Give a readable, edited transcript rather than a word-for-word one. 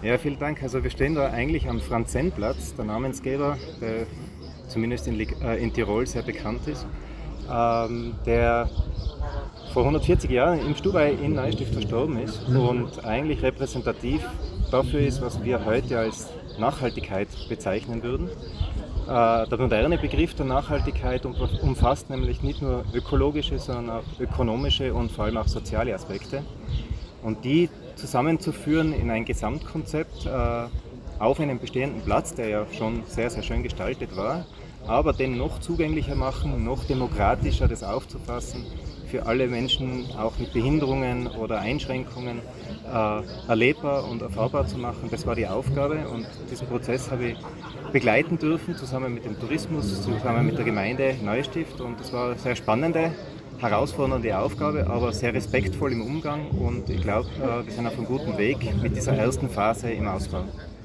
Ja, vielen Dank. Also wir stehen da eigentlich am Franz-Senn-Platz, der Namensgeber, der zumindest in Tirol sehr bekannt ist, der vor 140 Jahren im Stubai in Neustift verstorben ist und eigentlich repräsentativ dafür ist, was wir heute als Nachhaltigkeit bezeichnen würden. Der moderne Begriff der Nachhaltigkeit umfasst nämlich nicht nur ökologische, sondern auch ökonomische und vor allem auch soziale Aspekte. Und die zusammenzuführen in ein Gesamtkonzept auf einem bestehenden Platz, der ja schon sehr, sehr schön gestaltet war, aber den noch zugänglicher machen, noch demokratischer das aufzufassen, für alle Menschen auch mit Behinderungen oder Einschränkungen erlebbar und erfahrbar zu machen. Das war die Aufgabe und diesen Prozess habe ich begleiten dürfen, zusammen mit dem Tourismus, zusammen mit der Gemeinde Neustift, und das war eine sehr spannende, herausfordernde Aufgabe, aber sehr respektvoll im Umgang, und ich glaube, wir sind auf einem guten Weg mit dieser ersten Phase im Ausbau.